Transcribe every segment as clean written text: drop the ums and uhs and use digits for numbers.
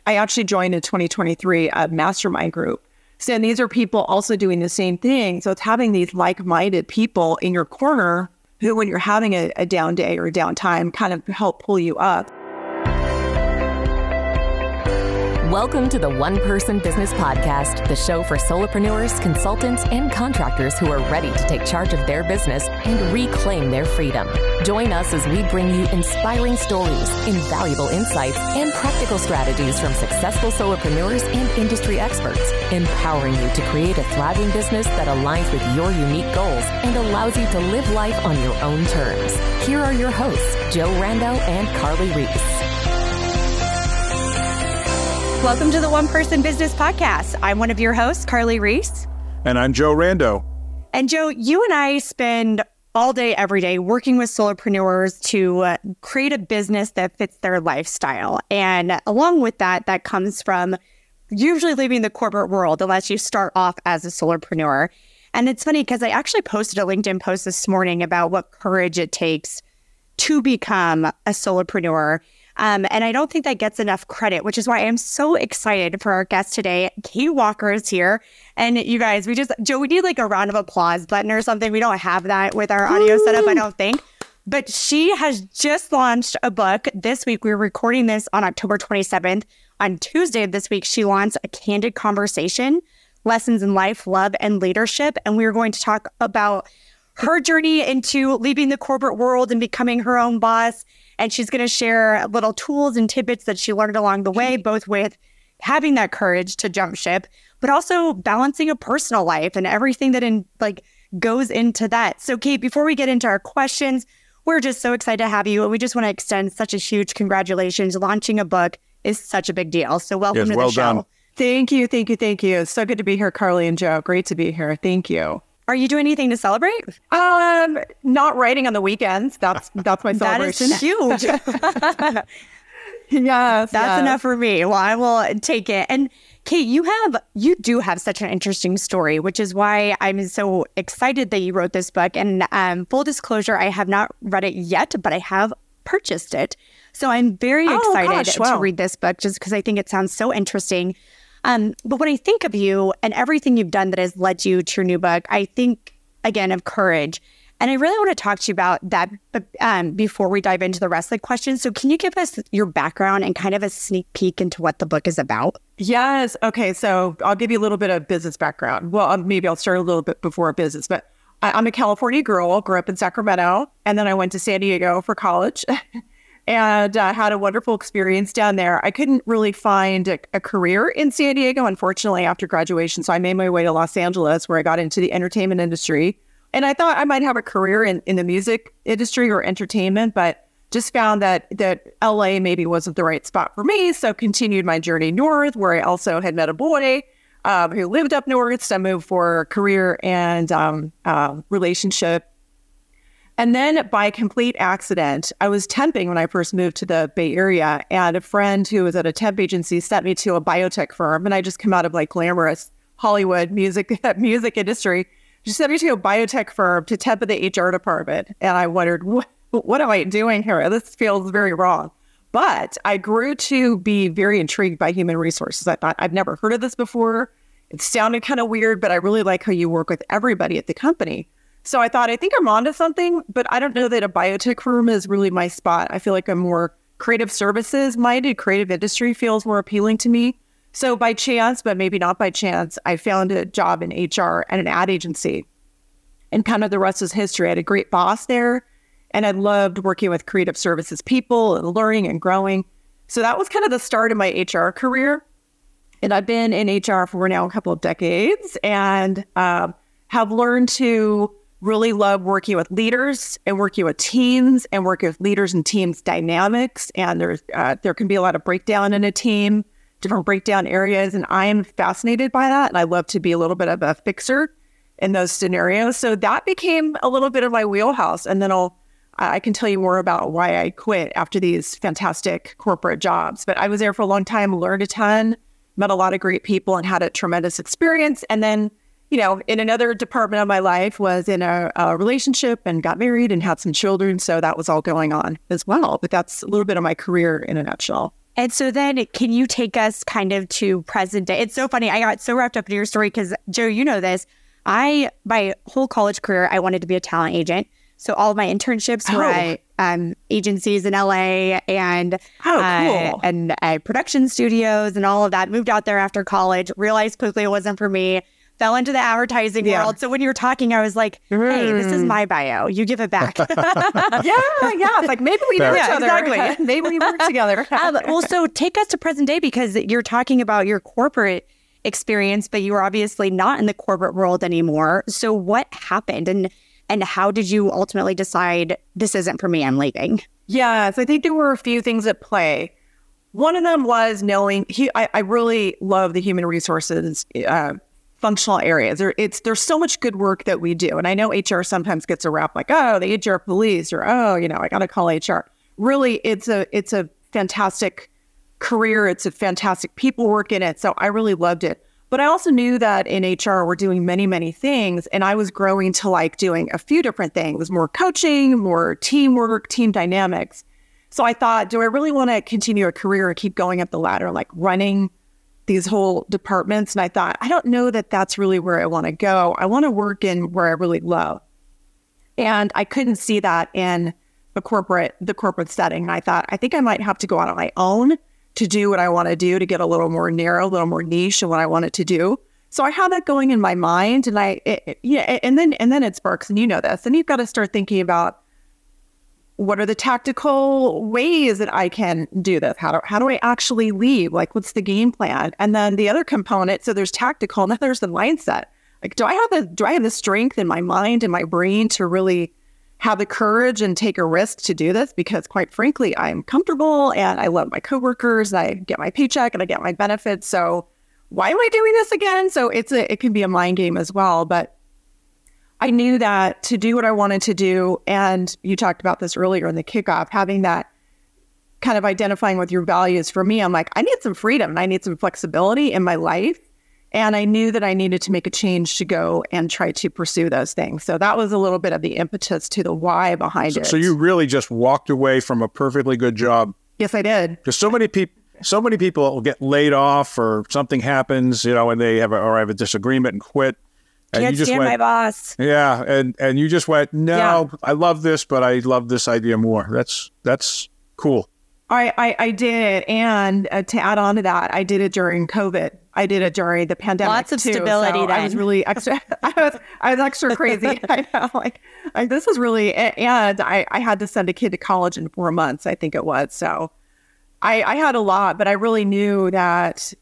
I actually joined in 2023 a mastermind group. So these are people also doing the same thing. So it's having these like-minded people in your corner who, when you're having a down day or a down time, kind of help pull you up. Welcome to the One Person Business Podcast, the show for solopreneurs, consultants, and contractors who are ready to take charge of their business and reclaim their freedom. Join us as we bring you inspiring stories, invaluable insights, and practical strategies from successful solopreneurs and industry experts, empowering you to create a thriving business that aligns with your unique goals and allows you to live life on your own terms. Here are your hosts, Joe Rando and Carly Reese. Welcome to the One Person Business Podcast. I'm one of your hosts, Carly Reese. And I'm Joe Rando. And Joe, you and I spend all day, every day working with solopreneurs to create a business that fits their lifestyle. And along with that, that comes from usually leaving the corporate world unless you start off as a solopreneur. And it's funny because I actually posted a LinkedIn post this morning about what courage it takes to become a solopreneur. And I don't think that gets enough credit, which is why I'm so excited for our guest today. Kate Walker is here. And you guys, Joe, we need like a round of applause button or something. We don't have that with our audio setup, I don't think. But she has just launched a book this week. We're recording this on October 27th. On Tuesday of this week, she launched A Candid Conversation, Lessons in Life, Love, and Leadership. And we're going to talk about her journey into leaving the corporate world and becoming her own boss. And she's going to share little tools and tidbits that she learned along the way, both with having that courage to jump ship, but also balancing a personal life and everything that goes into that. So Kate, before we get into our questions, we're just so excited to have you. And we just want to extend such a huge congratulations. Launching a book is such a big deal. So welcome to the show. Done. Thank you. It's so good to be here, Carly and Joe. Great to be here. Thank you. Are you doing anything to celebrate? Not writing on the weekends. That's my celebration. That is huge. Yes. That's enough for me. Well, I will take it. And Kate, you do have such an interesting story, which is why I'm so excited that you wrote this book. And full disclosure, I have not read it yet, but I have purchased it. So I'm very excited to read this book just because I think it sounds so interesting. But when I think of you and everything you've done that has led you to your new book, I think, again, of courage. And I really want to talk to you about that before we dive into the rest of the questions. So can you give us your background and kind of a sneak peek into what the book is about? Yes. Okay. So I'll give you a little bit of business background. Well, maybe I'll start a little bit before business, but I'm a California girl, grew up in Sacramento, and then I went to San Diego for college. And had a wonderful experience down there. I couldn't really find a career in San Diego, unfortunately, after graduation. So I made my way to Los Angeles, where I got into the entertainment industry. And I thought I might have a career in the music industry or entertainment, but just found that LA maybe wasn't the right spot for me. So continued my journey north, where I also had met a boy who lived up north. So I moved for career and relationship. And then by complete accident, I was temping when I first moved to the Bay Area, and a friend who was at a temp agency sent me to a biotech firm, and I just come out of like glamorous Hollywood music industry. She sent me to a biotech firm to temp in the HR department, and I wondered, what am I doing here? This feels very wrong. But I grew to be very intrigued by human resources. I thought, I've never heard of this before. It sounded kind of weird, but I really like how you work with everybody at the company. So I thought, I think I'm onto something, but I don't know that a biotech firm is really my spot. I feel like I'm more creative services minded. Creative industry feels more appealing to me. So by chance, but maybe not by chance, I found a job in HR at an ad agency. And kind of the rest is history. I had a great boss there, and I loved working with creative services people and learning and growing. So that was kind of the start of my HR career. And I've been in HR for now a couple of decades, and have learned to really love working with leaders and working with teams and working with leaders and teams dynamics. And there can be a lot of breakdown in a team, different breakdown areas. And I am fascinated by that. And I love to be a little bit of a fixer in those scenarios. So that became a little bit of my wheelhouse. And then I can tell you more about why I quit after these fantastic corporate jobs. But I was there for a long time, learned a ton, met a lot of great people, and had a tremendous experience. And then in another department of my life was in a relationship and got married and had some children. So that was all going on as well. But that's a little bit of my career in a nutshell. And so then can you take us kind of to present day? It's so funny. I got so wrapped up in your story because, Joe, you know this. My whole college career, I wanted to be a talent agent. So all of my internships were at agencies in LA and cool. and production studios and all of that. Moved out there after college, realized quickly it wasn't for me, fell into the advertising world. So when you were talking, I was like, hey, this is my bio. You give it back. Yeah. It's like, maybe we know each other. Exactly. Maybe we work together. Well, so take us to present day because you're talking about your corporate experience, but you were obviously not in the corporate world anymore. So what happened and how did you ultimately decide this isn't for me, I'm leaving? Yes, I think there were a few things at play. One of them was knowing I really love the human resources functional areas. There's so much good work that we do. And I know HR sometimes gets a rap like, oh, the HR police, or, oh, I got to call HR. Really, it's a fantastic career. It's a fantastic people work in it. So I really loved it. But I also knew that in HR, we're doing many, many things. And I was growing to like doing a few different things, more coaching, more teamwork, team dynamics. So I thought, do I really want to continue a career and keep going up the ladder, like running these whole departments? And I thought, I don't know that that's really where I want to go. I want to work in where I really love. And I couldn't see that in the corporate setting. And I thought, I think I might have to go out on my own to do what I want to do, to get a little more narrow, a little more niche in what I wanted to do. So I had that going in my mind, and and then it sparks, and you know this, and you've got to start thinking about what are the tactical ways that I can do this? How do I actually leave? Like, what's the game plan? And then the other component, so there's tactical, and then there's the mindset. Like, do I have the strength in my mind and my brain to really have the courage and take a risk to do this? Because quite frankly, I'm comfortable and I love my coworkers and I get my paycheck and I get my benefits. So why am I doing this again? So it can be a mind game as well. But I knew that to do what I wanted to do, and you talked about this earlier in the kickoff, having that kind of identifying with your values. For me, I'm like, I need some freedom and I need some flexibility in my life. And I knew that I needed to make a change to go and try to pursue those things. So that was a little bit of the impetus to the why behind it. So you really just walked away from a perfectly good job. Yes, I did. Because so many people will get laid off, or something happens, and they have a disagreement and quit. And Can't you just stand went, my boss. Yeah, and you just went, no, I love this, but I love this idea more. That's cool. I did. And to add on to that, I did it during COVID. I did it during the pandemic. Lots of too, stability. So then. I was really extra. I was extra crazy. I know. Like this was really, and I had to send a kid to college in 4 months, I think it was. So I had a lot, but I really knew that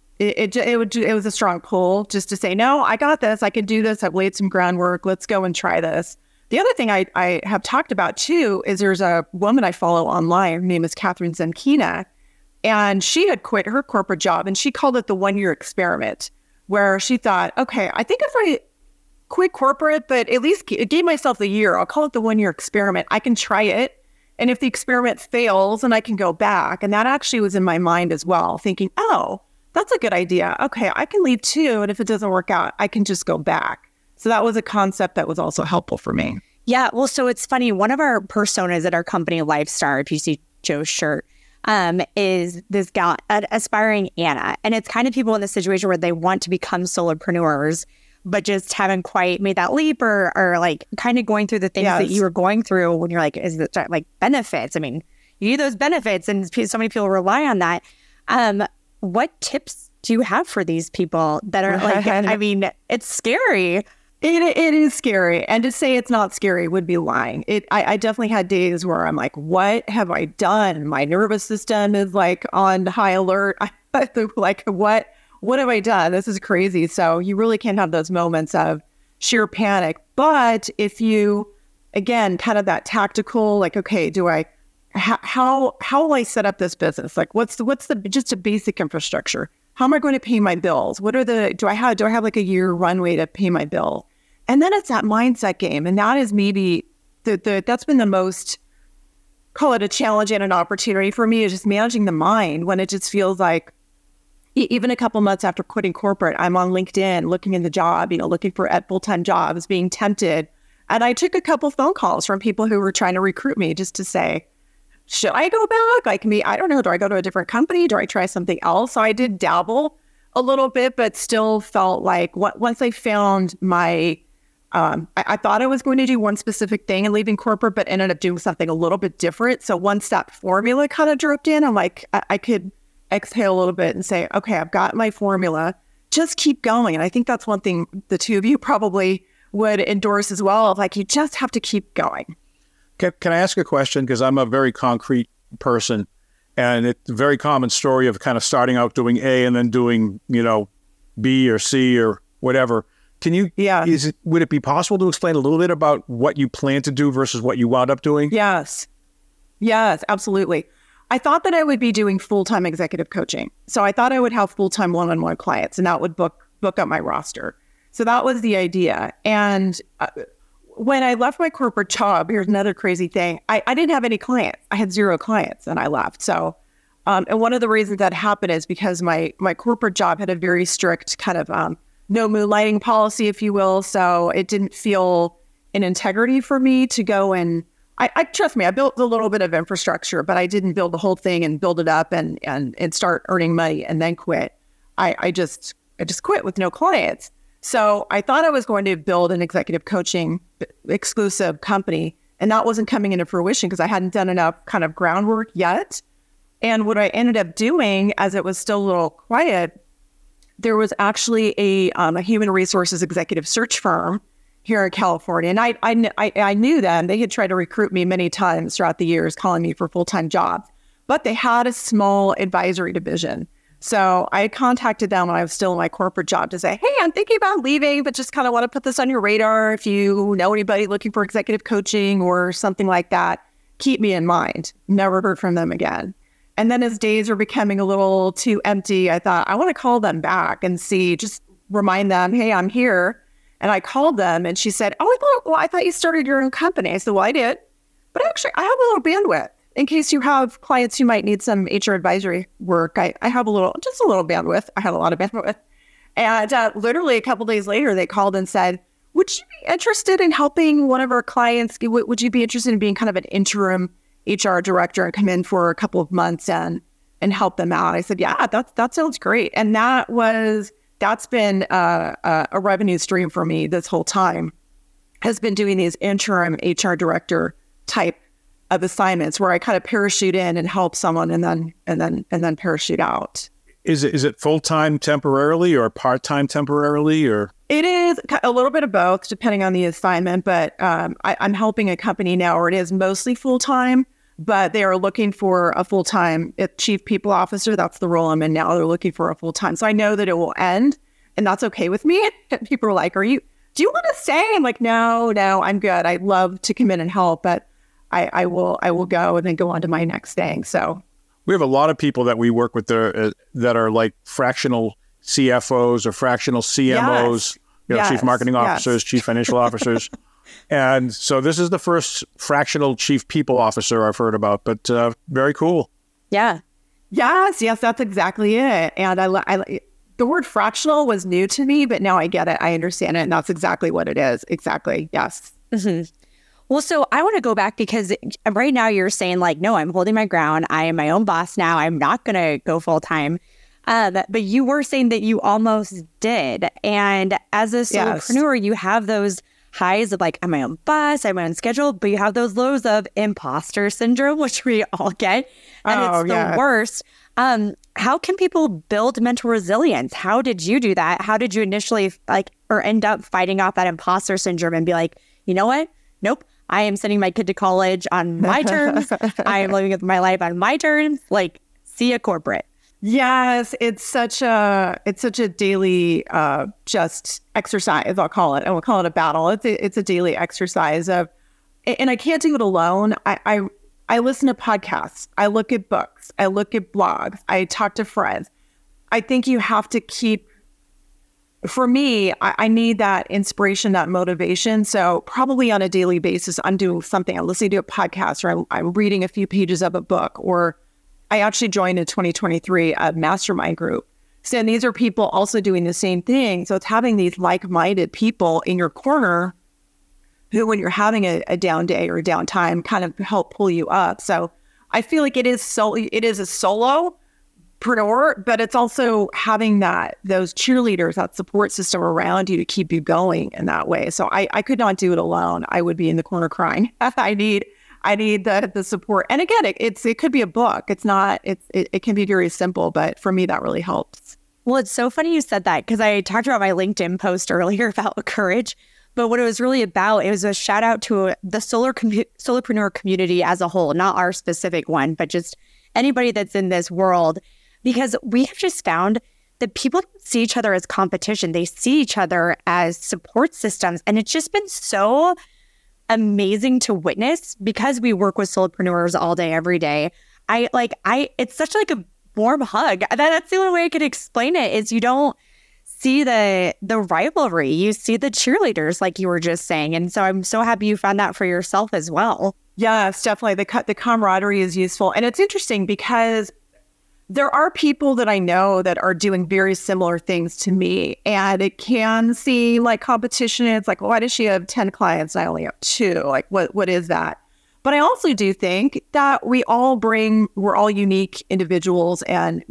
it was a strong pull just to say, no, I got this. I can do this. I've laid some groundwork. Let's go and try this. The other thing I have talked about too is there's a woman I follow online. Her name is Catherine Zenkina. And she had quit her corporate job, and she called it the 1-year experiment, where she thought, okay, I think if I quit corporate, but at least gave myself the year, I'll call it the 1-year experiment. I can try it. And if the experiment fails, then I can go back. And that actually was in my mind as well, thinking, oh, that's a good idea. Okay, I can leave too. And if it doesn't work out, I can just go back. So that was a concept that was also helpful for me. Yeah. Well, so it's funny. One of our personas at our company, Lifestar, if you see Joe's shirt, is this gal, aspiring Anna. And it's kind of people in the situation where they want to become solopreneurs, but just haven't quite made that leap or like kind of going through the things that you were going through when you're like, is it like benefits? I mean, you need those benefits and so many people rely on that. What tips do you have for these people that are like, I mean, it's scary. It is scary. And to say it's not scary would be lying. I definitely had days where I'm like, what have I done? My nervous system is like on high alert. Like, what have I done? This is crazy. So you really can't have those moments of sheer panic. But if you, again, kind of that tactical, like, okay, how will I set up this business? Like, what's the just a basic infrastructure? How am I going to pay my bills? What are do I have like a year runway to pay my bill? And then it's that mindset game. And that is maybe that's been the most, call it a challenge and an opportunity for me, is just managing the mind when it just feels like, even a couple months after quitting corporate, I'm on LinkedIn looking in the job, looking for full-time jobs, being tempted. And I took a couple phone calls from people who were trying to recruit me just to say, should I go back? Like me, I don't know. Do I go to a different company? Do I try something else? So I did dabble a little bit, but still felt like once I found my, I thought I was going to do one specific thing and leaving corporate, but ended up doing something a little bit different. So once that formula kind of dropped in, I'm like, I could exhale a little bit and say, okay, I've got my formula, just keep going. And I think that's one thing the two of you probably would endorse as well. Like, you just have to keep going. Can I ask a question? Because I'm a very concrete person, and it's a very common story of kind of starting out doing A and then doing, B or C or whatever. Can you, would it be possible to explain a little bit about what you plan to do versus what you wound up doing? Yes, absolutely. I thought that I would be doing full-time executive coaching. So I thought I would have full-time one-on-one clients, and that would book up my roster. So that was the idea. And when I left my corporate job, here's another crazy thing. I didn't have any clients. I had 0 clients and I left. So, and one of the reasons that happened is because my corporate job had a very strict kind of no moonlighting policy, if you will. So it didn't feel an integrity for me to go and, I trust me, I built a little bit of infrastructure, but I didn't build the whole thing and build it up and start earning money and then quit. I just quit with no clients. So I thought I was going to build an executive coaching exclusive company, and that wasn't coming into fruition because I hadn't done enough kind of groundwork yet. And what I ended up doing, as it was still a little quiet, there was actually a human resources executive search firm here in California. And I knew them. They had tried to recruit me many times throughout the years, calling me for full-time jobs, but they had a small advisory division. So I contacted them when I was still in my corporate job to say, hey, I'm thinking about leaving, but just kind of want to put this on your radar. If you know anybody looking for executive coaching or something like that, keep me in mind. Never heard from them again. And then as days were becoming a little too empty, I thought, I want to call them back and see, just remind them, hey, I'm here. And I called them and she said, I thought you started your own company. I said, well, I did. But actually, I have a little bandwidth. In case you have clients who might need some HR advisory work, I have a little bandwidth. I have a lot of bandwidth. And literally a couple of days later, they called and said, would you be interested in helping one of our clients? Would you be interested in being kind of an interim HR director and come in for a couple of months and help them out? I said, yeah, that sounds great. And that's been a revenue stream for me this whole time, has been doing these interim HR director type of assignments where I kind of parachute in and help someone and then parachute out. Is it full-time temporarily or part-time temporarily, or? It is a little bit of both depending on the assignment, but I'm helping a company now where it is mostly full-time, but they are looking for a full-time chief people officer. That's the role I'm in now. They're looking for a full-time. So I know that it will end, and that's okay with me. People are like, do you want to stay? I'm like, no, I'm good. I'd love to come in and help, but I will go and then go on to my next thing. So we have a lot of people that we work with that are like fractional CFOs or fractional CMOs, chief marketing officers, chief financial officers. And so this is the first fractional chief people officer I've heard about, but very cool. Yeah. Yes, that's exactly it. And the word fractional was new to me, but now I get it. I understand it. And that's exactly what it is. Exactly. Yes. Mm-hmm. Well, so I want to go back because right now you're saying like, no, I'm holding my ground. I am my own boss now. I'm not going to go full time. But you were saying that you almost did. And as a solopreneur, you have those highs of like, I'm my own boss, I'm my own schedule, but you have those lows of imposter syndrome, which we all get. And it's the worst. How can people build mental resilience? How did you do that? How did you initially end up fighting off that imposter syndrome and be like, you know what? Nope. I am sending my kid to college on my terms. I am living my life on my terms. Like, see a corporate. Yes, it's such a daily just exercise. I'll call it. I won't call it a battle. It's a daily exercise of, and I can't do it alone. I listen to podcasts. I look at books. I look at blogs. I talk to friends. I think you have to keep. For me, I need that inspiration, that motivation. So probably on a daily basis, I'm doing something. I'm listening to a podcast, or I'm reading a few pages of a book, or I actually joined in 2023 a mastermind group. So these are people also doing the same thing. So it's having these like-minded people in your corner who, when you're having a down day or a down time, kind of help pull you up. So I feel like it is a solopreneur, but it's also having those cheerleaders, that support system around you to keep you going in that way. So I could not do it alone. I would be in the corner crying. I need the support. And again, it could be a book. It can be very simple, but for me, that really helps. Well, it's so funny you said that, because I talked about my LinkedIn post earlier about courage, but what it was really about, it was a shout out to the solopreneur community as a whole, not our specific one, but just anybody that's in this world, because we have just found that people don't see each other as competition. They see each other as support systems. And it's just been so amazing to witness, because we work with solopreneurs all day, every day. It's such like a warm hug. That's the only way I could explain it, is you don't see the rivalry. You see the cheerleaders, like you were just saying. And so I'm so happy you found that for yourself as well. Yes, definitely. The camaraderie is useful. And it's interesting because there are people that I know that are doing very similar things to me. And it can seem like competition. It's like, why does she have 10 clients and I only have 2? Like, what is that? But I also do think that we're all unique individuals, and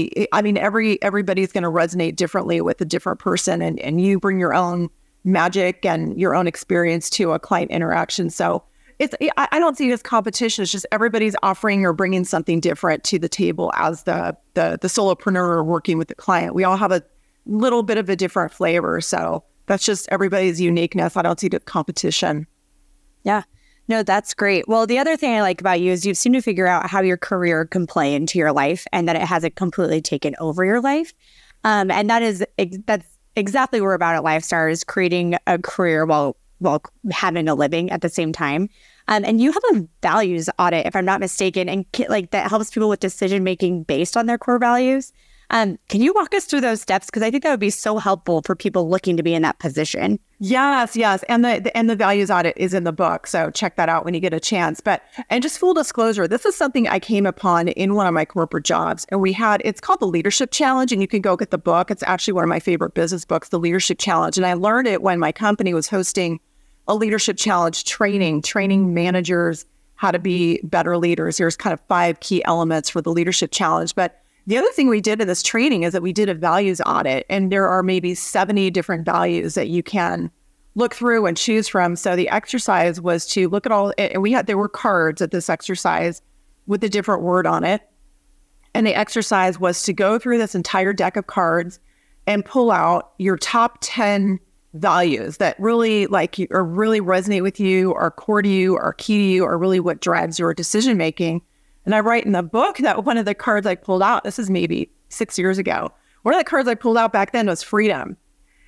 everybody's going to resonate differently with a different person, and you bring your own magic and your own experience to a client interaction. So I don't see it as competition. It's just everybody's offering or bringing something different to the table as the solopreneur working with the client. We all have a little bit of a different flavor. So that's just everybody's uniqueness. I don't see it as competition. Yeah. No, that's great. Well, the other thing I like about you is you seem to figure out how your career can play into your life, and that it hasn't completely taken over your life. And that's exactly what we're about at Lifestar, is creating a career while having a living at the same time. And you have a values audit, if I'm not mistaken, and that helps people with decision making based on their core values. Can you walk us through those steps? Because I think that would be so helpful for people looking to be in that position. Yes. And the values audit is in the book. So check that out when you get a chance. And just full disclosure, this is something I came upon in one of my corporate jobs. And it's called the Leadership Challenge, and you can go get the book. It's actually one of my favorite business books, the Leadership Challenge. And I learned it when my company was hosting a Leadership Challenge training managers how to be better leaders. There's kind of 5 key elements for the Leadership Challenge. But the other thing we did in this training is that we did a values audit, and there are maybe 70 different values that you can look through and choose from. So the exercise was to look at all, and there were cards at this exercise with a different word on it. And the exercise was to go through this entire deck of cards and pull out your top 10 values that really really resonate with you, are core to you, are key to you, or really what drives your decision making. And I write in the book that one of the cards I pulled out, this is maybe 6 years ago, one of the cards I pulled out back then was freedom.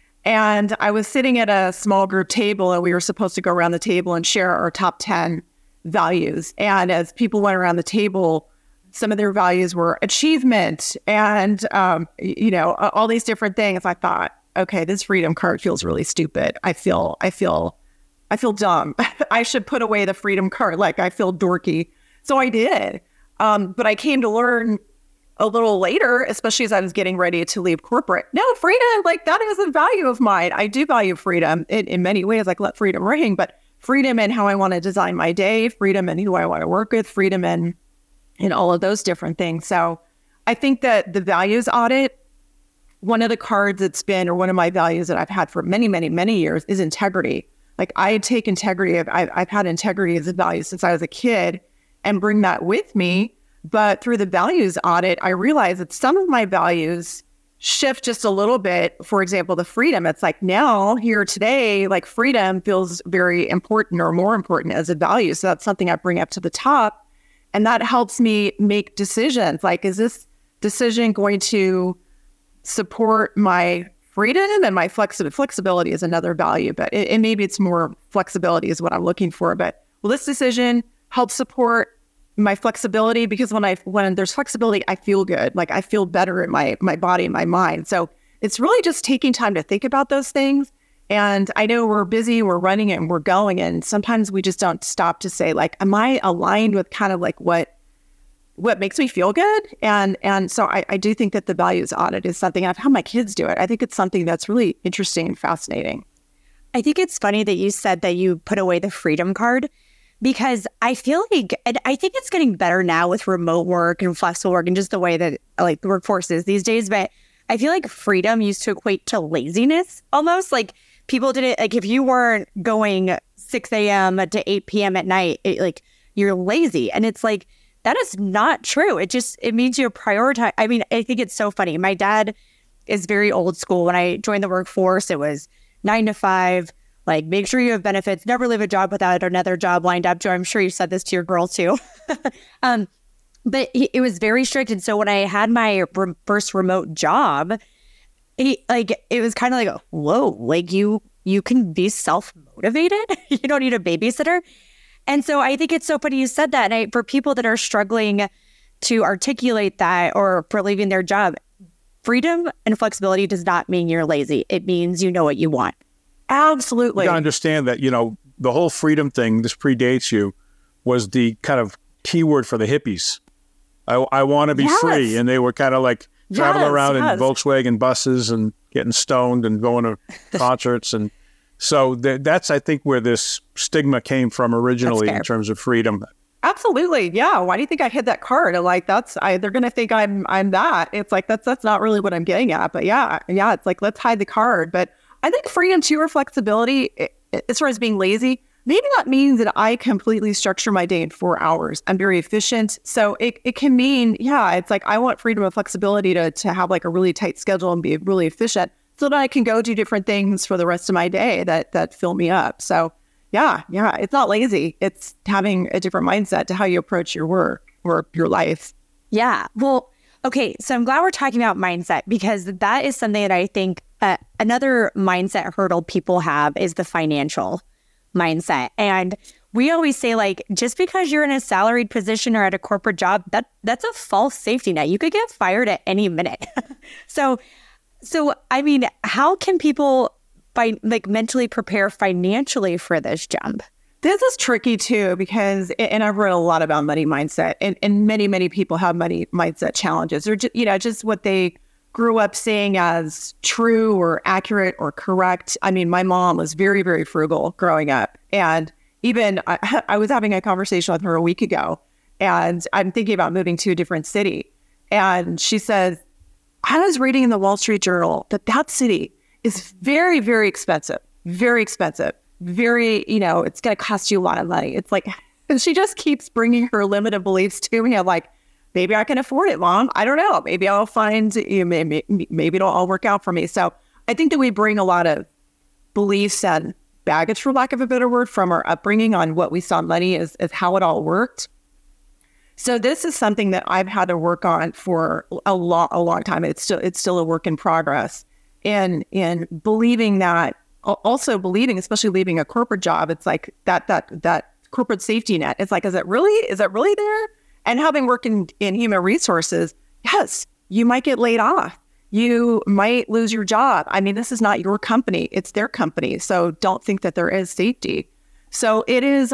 And I was sitting at a small group table, and we were supposed to go around the table and share our top 10 values. And as people went around the table, some of their values were achievement and, all these different things. I thought, okay, this freedom card feels really stupid. I feel dumb. I should put away the freedom card. Like, I feel dorky. So I did. But I came to learn a little later, especially as I was getting ready to leave corporate. No, freedom, that is a value of mine. I do value freedom in many ways, let freedom ring, but freedom in how I want to design my day, freedom in who I want to work with, freedom in all of those different things. So I think that the values audit, one of the cards that's been, or one of my values that I've had for many, many, many years is integrity. I take integrity. I've had integrity as a value since I was a kid and bring that with me. But through the values audit, I realized that some of my values shift just a little bit. For example, the freedom, it's now here today, freedom feels very important or more important as a value. So that's something I bring up to the top. And that helps me make decisions. Is this decision going to support my freedom and my flexibility is another value, but maybe it's more flexibility is what I'm looking for. But will this decision help support my flexibility? Because when there's flexibility, I feel good. I feel better in my body and my mind. So it's really just taking time to think about those things. And I know we're busy, we're running and we're going. And sometimes we just don't stop to say, am I aligned with kind of what makes me feel good? And so I do think that the values audit is something I've had my kids do it. I think it's something that's really interesting and fascinating. I think it's funny that you said that you put away the freedom card, because I feel like, and I think it's getting better now with remote work and flexible work and just the way that like the workforce is these days. But I feel like freedom used to equate to laziness almost. Like people didn't, like if you weren't going 6 a.m. to 8 p.m. at night, like you're lazy. And it's like, that is not true. It means you prioritize. I mean, I think it's so funny. My dad is very old school. When I joined the workforce, it was 9 to 5. Like, make sure you have benefits. Never leave a job without another job lined up. Joe, I'm sure you said this to your girl too. But it was very strict. And so when I had my first remote job, it was kind of like, whoa, like you can be self-motivated. You don't need a babysitter. And so I think it's so funny you said that. And for people that are struggling to articulate that or for leaving their job, freedom and flexibility does not mean you're lazy. It means you know what you want. Absolutely. You gotta understand that, the whole freedom thing, this predates you, was the kind of keyword for the hippies. I want to be free. And they were kind of like traveling around in Volkswagen buses and getting stoned and going to concerts. And so that's, I think, where this stigma came from originally in terms of freedom. Absolutely. Yeah. Why do you think I hit that card? Like they're going to think I'm that. It's like, that's not really what I'm getting at. But yeah. It's like, let's hide the card. But I think freedom too, or flexibility, as far as being lazy, maybe that means that I completely structure my day in 4 hours. I'm very efficient. So it can mean, it's like I want freedom and flexibility to have like a really tight schedule and be really efficient so that I can go do different things for the rest of my day that fill me up. So yeah, it's not lazy. It's having a different mindset to how you approach your work or your life. Yeah. Well, okay. So I'm glad we're talking about mindset because that is something that I think another mindset hurdle people have is the financial mindset. And we always say, like, just because you're in a salaried position or at a corporate job, that's a false safety net. You could get fired at any minute. So I mean, how can people mentally prepare financially for this jump? This is tricky too, because, and I've read a lot about money mindset, and many, many people have money mindset challenges, or just what they grew up saying as true or accurate or correct. I mean, my mom was very, very frugal growing up. And even I was having a conversation with her a week ago, and I'm thinking about moving to a different city. And she says, I was reading in the Wall Street Journal that city is very, very expensive, very expensive, very, it's going to cost you a lot of money. It's like, and she just keeps bringing her limited beliefs to me. I'm like, maybe I can afford it, Mom. I don't know. Maybe I'll find, maybe it'll all work out for me. So I think that we bring a lot of beliefs and baggage, for lack of a better word, from our upbringing on what we saw money as how it all worked. So this is something that I've had to work on for a long time. It's still a work in progress. And believing that, also believing, especially leaving a corporate job, it's like that corporate safety net. It's like, is that really there? And having worked in human resources, yes, you might get laid off. You might lose your job. I mean, this is not your company. It's their company. So don't think that there is safety. So it is,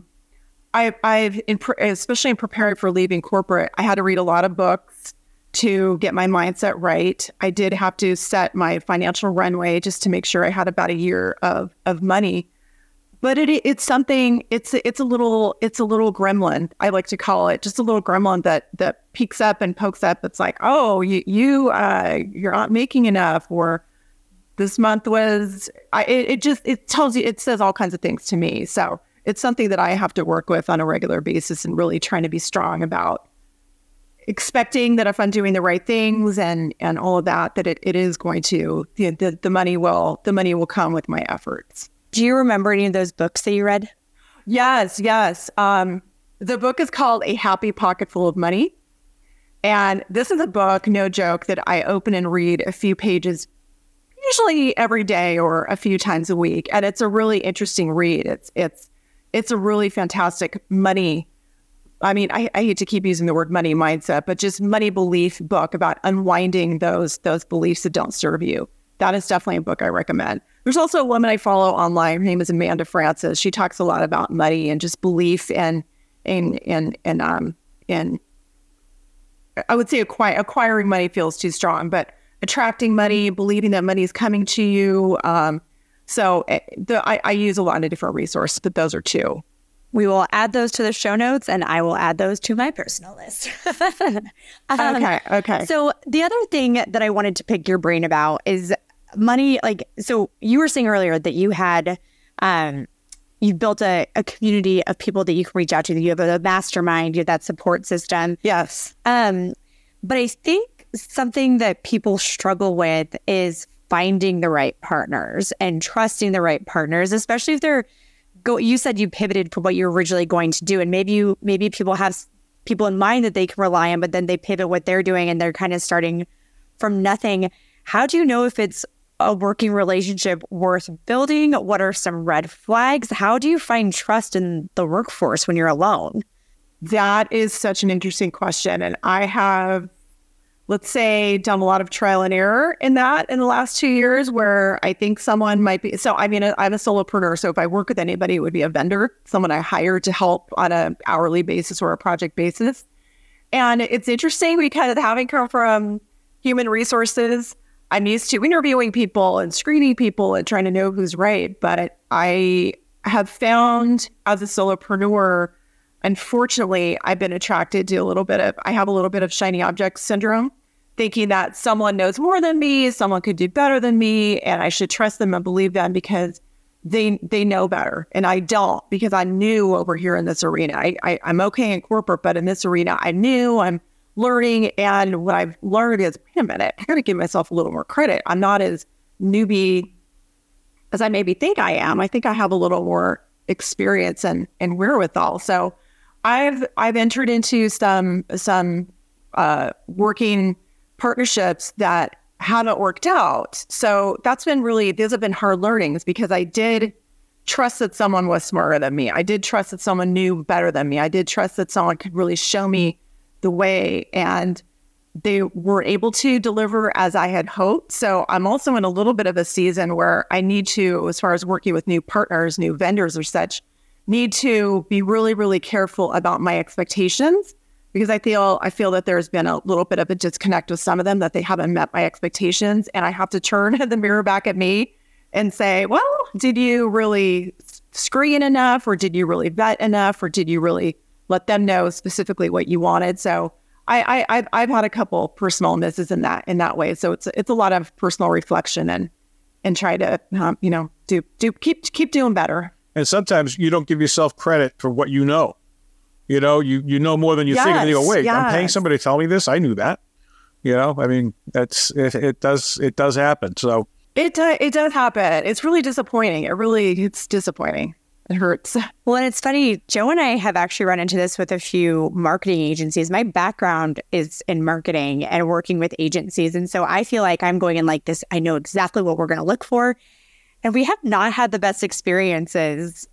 especially in preparing for leaving corporate, I had to read a lot of books to get my mindset right. I did have to set my financial runway just to make sure I had about a year of money. But it's something, it's a little gremlin, I like to call it, just a little gremlin that peeks up and pokes up. It's like, oh, you're not making enough, or this month was, it tells you, it says all kinds of things to me. So it's something that I have to work with on a regular basis and really trying to be strong about expecting that if I'm doing the right things and all of that it is going to, the money will come with my efforts. Do you remember any of those books that you read? Yes. The book is called A Happy Pocket Full of Money. And this is a book, no joke, that I open and read a few pages, usually every day or a few times a week. And it's a really interesting read. It's a really fantastic money. I mean, I hate to keep using the word money mindset, but just money belief book about unwinding those beliefs that don't serve you. That is definitely a book I recommend. There's also a woman I follow online. Her name is Amanda Francis. She talks a lot about money and just belief and I would say acquiring money feels too strong, but attracting money, believing that money is coming to you. So I use a lot of different resources, but those are two. We will add those to the show notes, and I will add those to my personal list. Okay. So the other thing that I wanted to pick your brain about is money. Like, so you were saying earlier that you had, you've built a community of people that you can reach out to. You have a mastermind, you have that support system. Yes. But I think something that people struggle with is finding the right partners and trusting the right partners, especially if they're you said you pivoted from what you were originally going to do, and maybe people have people in mind that they can rely on, but then they pivot what they're doing and they're kind of starting from nothing. How do you know if it's a working relationship worth building? What are some red flags? How do you find trust in the workforce when you're alone? That is such an interesting question. And I have, let's say, done a lot of trial and error in the last 2 years, where I think someone might be, so I mean, I'm a solopreneur. So if I work with anybody, it would be a vendor, someone I hire to help on an hourly basis or a project basis. And it's interesting because having come from human resources, I'm used to interviewing people and screening people and trying to know who's right. But I have found as a solopreneur, unfortunately, I've been attracted to I have a little bit of shiny object syndrome, thinking that someone knows more than me, someone could do better than me, and I should trust them and believe them because they know better. And I don't, because I'm new over here in this arena. I'm okay in corporate, but in this arena, I'm learning. And what I've learned is, wait a minute, I got to give myself a little more credit. I'm not as newbie as I maybe think I am. I think I have a little more experience and wherewithal. So I've entered into some working partnerships that haven't worked out. So those have been hard learnings, because I did trust that someone was smarter than me. I did trust that someone knew better than me. I did trust that someone could really show me the way, and they were able to deliver as I had hoped. So I'm also in a little bit of a season where I need to, as far as working with new partners, new vendors or such, need to be really, really careful about my expectations, because I feel that there's been a little bit of a disconnect with some of them, that they haven't met my expectations. And I have to turn the mirror back at me and say, well, did you really screen enough, or did you really vet enough, or did you really let them know specifically what you wanted? So I've had a couple personal misses in that way. So it's a lot of personal reflection and try to keep doing better. And sometimes you don't give yourself credit for what you know. You know more than you think, and you go, wait, I'm paying somebody to tell me this. I knew that. I mean, it does happen. So it does happen. It's really disappointing. It's disappointing. It hurts. Well, and it's funny, Joe and I have actually run into this with a few marketing agencies. My background is in marketing and working with agencies. And so I feel like I'm going in like this, I know exactly what we're going to look for. And we have not had the best experiences.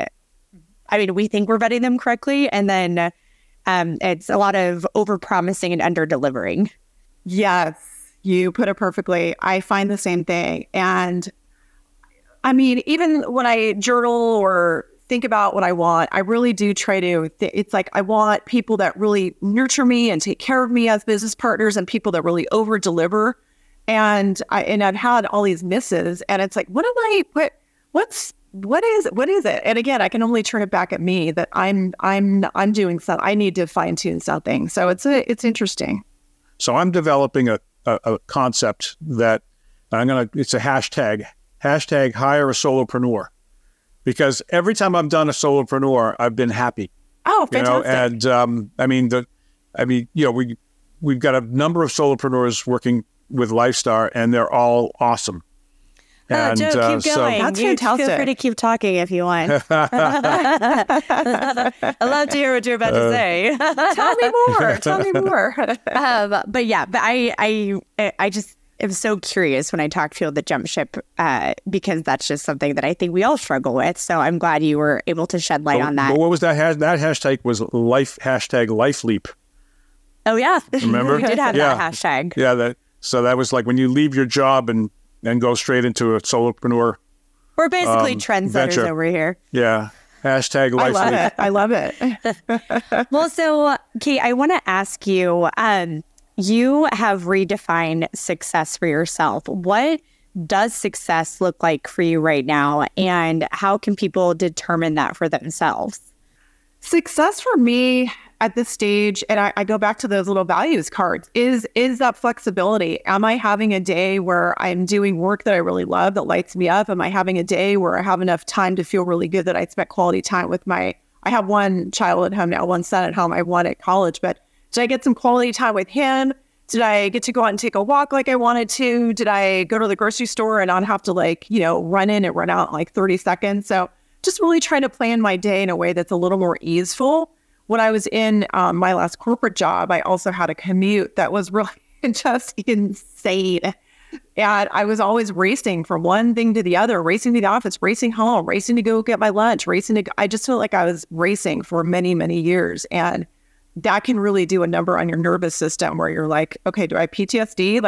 We think we're vetting them correctly. And then it's a lot of over-promising and under-delivering. Yes, you put it perfectly. I find the same thing. And I mean, even when I journal or think about what I want, I really do try to, it's like I want people that really nurture me and take care of me as business partners, and people that really over-deliver. And I've had all these misses, and it's like, what is it? And again, I can only turn it back at me that I'm doing something. I need to fine tune something. So it's interesting. So I'm developing a concept that it's a hashtag hire a solopreneur, because every time I've done a solopreneur, I've been happy. Oh, fantastic. We've got a number of solopreneurs working with Lifestar, and they're all awesome. And Joe, keep going. So that's fantastic. Feel free to keep talking if you want. I love to hear what you're about to say. Tell me more. But I just am so curious when I talk to people that jump ship, because that's just something that I think we all struggle with. So I'm glad you were able to shed light on that. But what was that? That hashtag was #LifeLeap. Oh yeah, remember? We did have that hashtag. Yeah, so that was like when you leave your job and go straight into a solopreneur. We're basically trendsetters venture. over here. Yeah. #LifeLeap. I love it. Well, so Kate, I want to ask you, you have redefined success for yourself. What does success look like for you right now? And how can people determine that for themselves? Success for me at this stage, and I go back to those little values cards, is that flexibility. Am I having a day where I'm doing work that I really love, that lights me up? Am I having a day where I have enough time to feel really good that I spent quality time with I have one child at home now, one son at home, I have one at college, but did I get some quality time with him? Did I get to go out and take a walk like I wanted to? Did I go to the grocery store and not have to run in and run out in 30 seconds? So just really trying to plan my day in a way that's a little more easeful. When I was in my last corporate job, I also had a commute that was really just insane. And I was always racing from one thing to the other, racing to the office, racing home, racing to go get my lunch, I just felt like I was racing for many, many years. And that can really do a number on your nervous system where you're like, okay, do I have PTSD?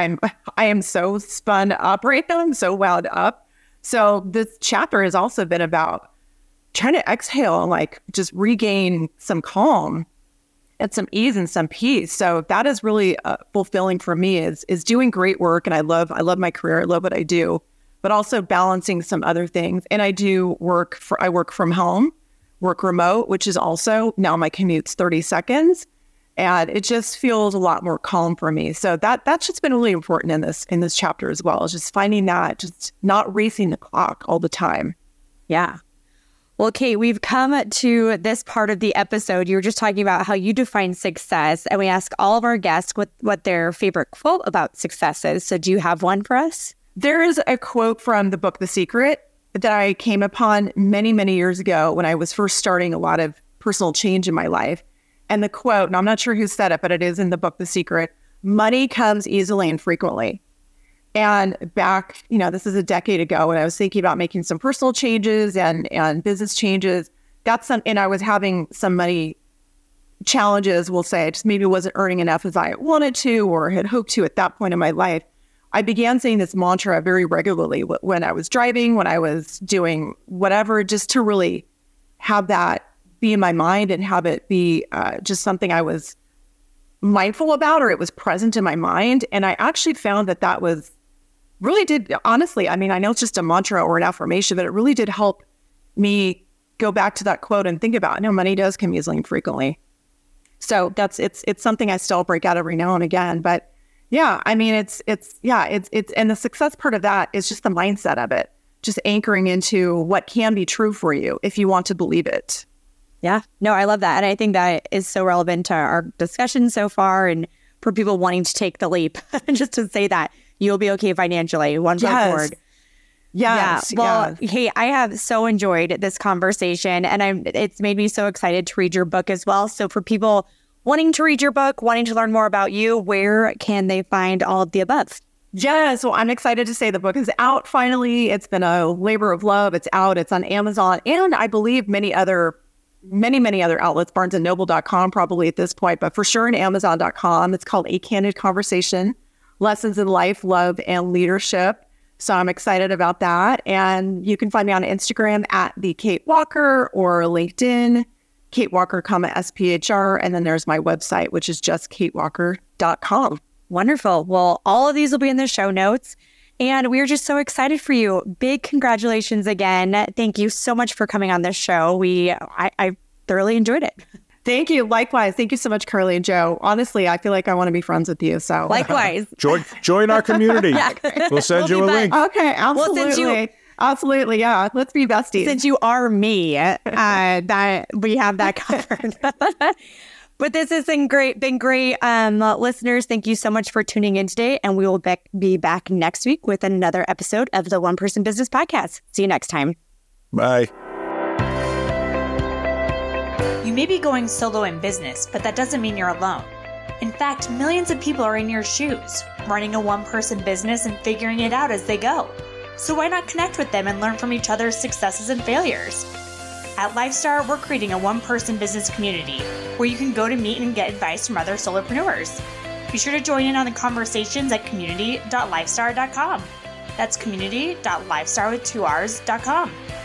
I am so spun up right now. I'm so wound up. So this chapter has also been about trying to exhale and just regain some calm and some ease and some peace. So that is really fulfilling for me is doing great work. And I love my career. I love what I do, but also balancing some other things. And I work from home, work remote, which is also now my commute's 30 seconds. And it just feels a lot more calm for me. So that's just been really important in this chapter as well, is just finding that, just not racing the clock all the time. Yeah. Well, Kate, we've come to this part of the episode. You were just talking about how you define success, and we ask all of our guests what their favorite quote about success is. So do you have one for us? There is a quote from the book, The Secret, that I came upon many, many years ago when I was first starting a lot of personal change in my life. And the quote, and I'm not sure who said it, but it is in the book, The Secret: money comes easily and frequently. And back, this is a decade ago when I was thinking about making some personal changes and business changes. And I was having some money challenges, we'll say. I just maybe wasn't earning enough as I wanted to or had hoped to at that point in my life. I began saying this mantra very regularly when I was driving, when I was doing whatever, just to really have that be in my mind and have it be just something I was mindful about, or it was present in my mind. And I actually found that was really did, honestly, I mean, I know it's just a mantra or an affirmation, but it really did help me go back to that quote and think about, no, money does come easily and frequently. So it's something I still break out every now and again. But yeah, I mean, it's and the success part of that is just the mindset of it, just anchoring into what can be true for you if you want to believe it. Yeah, no, I love that. And I think that is so relevant to our discussion so far and for people wanting to take the leap, just to say that you'll be okay financially. One step forward. Yes. Yeah. Well, hey, I have so enjoyed this conversation, and it's made me so excited to read your book as well. So for people wanting to read your book, wanting to learn more about you, where can they find all of the above? Yes. Well, I'm excited to say the book is out finally. It's been a labor of love. It's out. It's on Amazon, and I believe many other outlets, BarnesandNoble.com probably at this point, but for sure in Amazon.com. It's called A Candid Conversation: Lessons in Life, Love, and Leadership. So I'm excited about that. And you can find me on Instagram at the Kate Walker, or LinkedIn, Kate Walker, SPHR. And then there's my website, which is just katewalker.com. Wonderful. Well, all of these will be in the show notes. And we're just so excited for you. Big congratulations again. Thank you so much for coming on this show. I thoroughly enjoyed it. Thank you. Likewise. Thank you so much, Carly and Joe. Honestly, I feel like I want to be friends with you. So likewise. Join our community. Yeah. We'll send you a link. Okay, absolutely. Absolutely. Yeah. Let's be besties. Since you are me, that we have that covered. But this has been great. Listeners, thank you so much for tuning in today. And we will be back next week with another episode of the One Person Business Podcast. See you next time. Bye. You may be going solo in business, but that doesn't mean you're alone. In fact, millions of people are in your shoes, running a one-person business and figuring it out as they go. So why not connect with them and learn from each other's successes and failures? At Lifestar, we're creating a one-person business community where you can go to meet and get advice from other solopreneurs. Be sure to join in on the conversations at community.lifestar.com. That's community.lifestar.com.